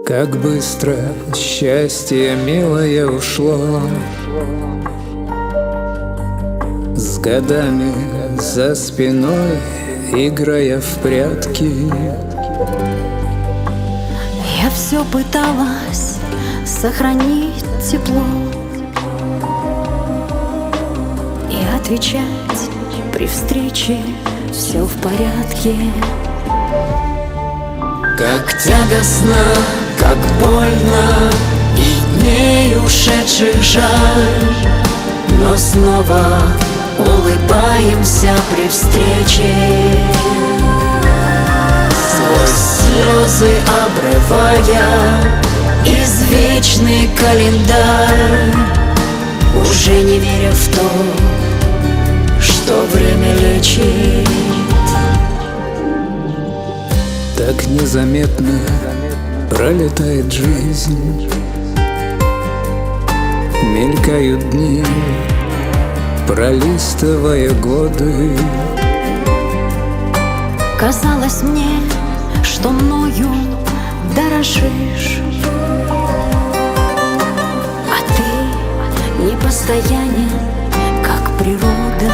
Как быстро счастье милое ушло, с годами за спиной, играя в прятки. Я все пыталась сохранить тепло и отвечать при встрече: все в порядке. Как тягостно, как больно, и дней ушедших жаль, но снова улыбаемся при встрече. Сквозь слезы обрывая извечный календарь, уже не веря в то, что время лечит. Так незаметно пролетает жизнь, мелькают дни, пролистывая годы. Казалось мне, что мною дорожишь, а ты непостоянен, как природа.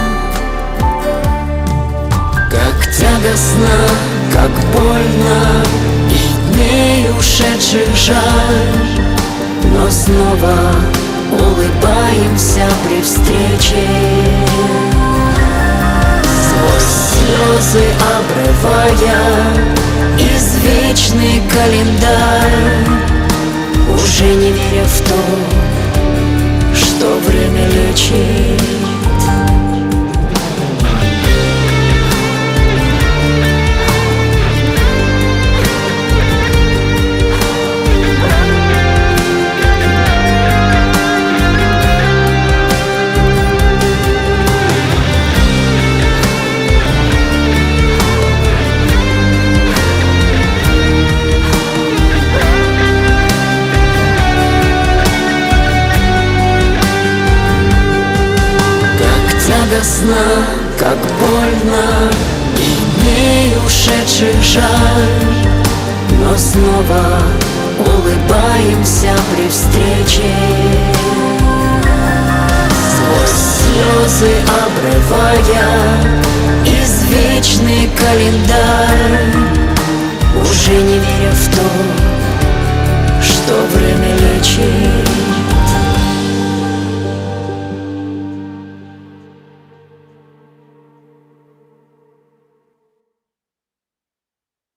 Как тягостно, как больно, и дней ушедших жаль, но снова улыбаемся при встрече. Сквозь слезы обрывая извечный календарь, уже не веря в то, что время лечит. Тягостно, как больно, и дней ушедших жаль, но снова улыбаемся при встрече. Сквозь слезы обрывая извечный календарь, уже не веря в то,